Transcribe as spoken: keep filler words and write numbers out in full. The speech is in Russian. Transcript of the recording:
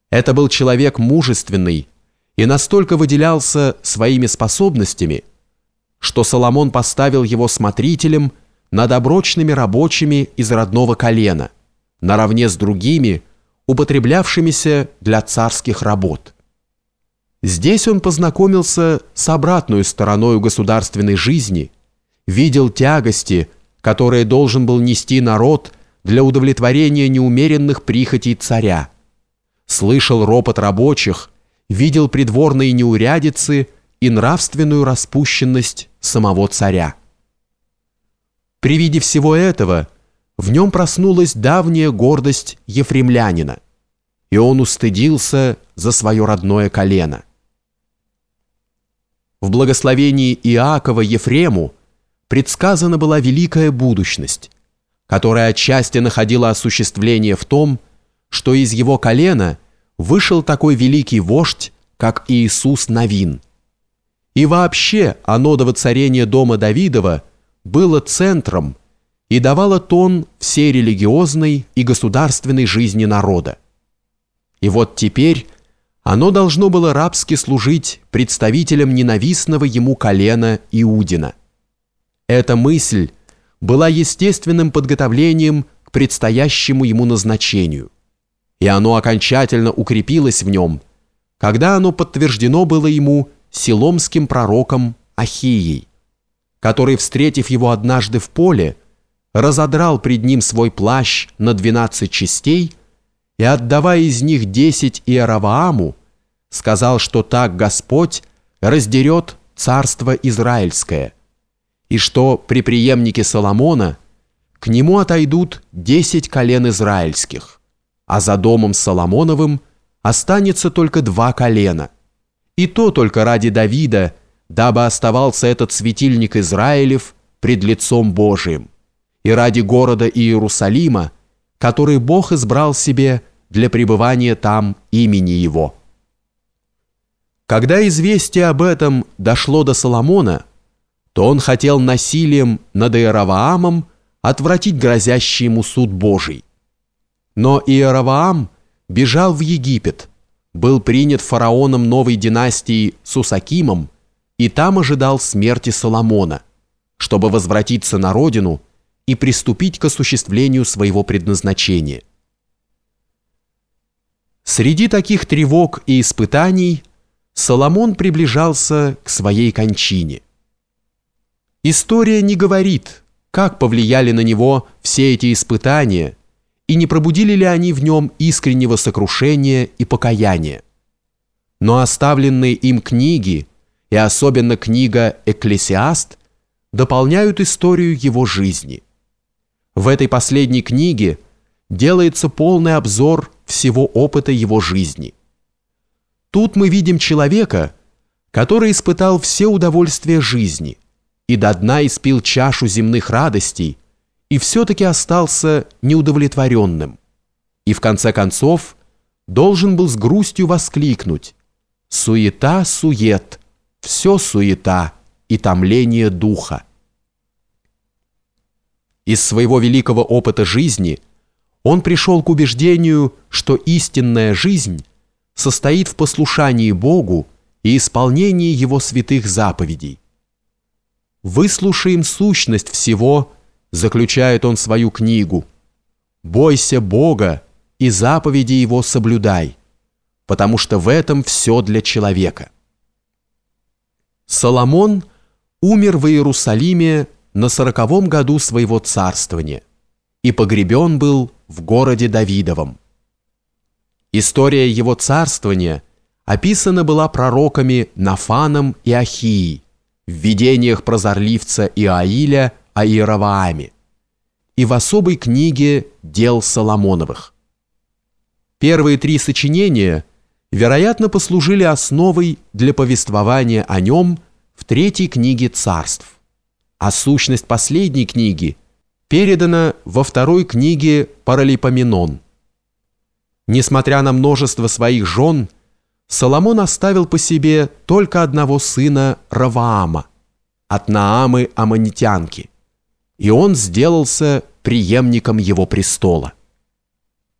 Это был человек мужественный и настолько выделялся своими способностями, что Соломон поставил его смотрителем над оброчными рабочими из родного колена, наравне с другими, употреблявшимися для царских работ. Здесь он познакомился с обратной стороной государственной жизни, видел тягости, которые должен был нести народ для удовлетворения неумеренных прихотей царя, слышал ропот рабочих, видел придворные неурядицы и нравственную распущенность самого царя. При виде всего этого в нем проснулась давняя гордость ефремлянина, и он устыдился за свое родное колено. В благословении Иакова Ефрему предсказана была великая будущность, которая отчасти находила осуществление в том, что из его колена вышел такой великий вождь, как Иисус Навин. И вообще оно до воцарения дома Давидова было центром и давало тон всей религиозной и государственной жизни народа. И вот теперь оно должно было рабски служить представителям ненавистного ему колена Иудина. Эта мысль была естественным подготовлением к предстоящему ему назначению, и оно окончательно укрепилось в нем, когда оно подтверждено было ему силомским пророком Ахией, который, встретив его однажды в поле, разодрал пред ним свой плащ на двенадцать частей и, отдавая из них десять Иеравааму, сказал, что так Господь раздерет царство Израильское, и что при преемнике Соломона к нему отойдут десять колен израильских, а за домом Соломоновым останется только два колена, и то только ради Давида, дабы оставался этот светильник Израилев пред лицом Божиим, и ради города Иерусалима, который Бог избрал себе для пребывания там имени Его. Когда известие об этом дошло до Соломона, то он хотел насилием над Иераваамом отвратить грозящий ему суд Божий. Но Иераваам бежал в Египет, был принят фараоном новой династии Сусакимом и там ожидал смерти Соломона, чтобы возвратиться на родину и приступить к осуществлению своего предназначения. Среди таких тревог и испытаний Соломон приближался к своей кончине. История не говорит, как повлияли на него все эти испытания и не пробудили ли они в нем искреннего сокрушения и покаяния. Но оставленные им книги, и особенно книга «Экклесиаст», дополняют историю его жизни. В этой последней книге делается полный обзор всего опыта его жизни. Тут мы видим человека, который испытал все удовольствия жизни и до дна испил чашу земных радостей, и все-таки остался неудовлетворенным, и в конце концов должен был с грустью воскликнуть: «Суета, сует, все суета и томление духа». Из своего великого опыта жизни он пришел к убеждению, что истинная жизнь состоит в послушании Богу и исполнении Его святых заповедей. «Выслушаем сущность всего», заключает он свою книгу, «бойся Бога и заповеди Его соблюдай, потому что в этом все для человека». Соломон умер в Иерусалиме на сороковом году своего царствования и погребен был в городе Давидовом. История его царствования описана была пророками Нафаном и Ахией в видениях прозорливца Иаиля о Иеравааме и в особой книге «Дел Соломоновых». Первые три сочинения, вероятно, послужили основой для повествования о нем в третьей книге «Царств», а сущность последней книги передана во второй книге «Паралипоменон». Несмотря на множество своих жен, Соломон оставил по себе только одного сына Раваама от Наамы Аммонитянки, и он сделался преемником его престола.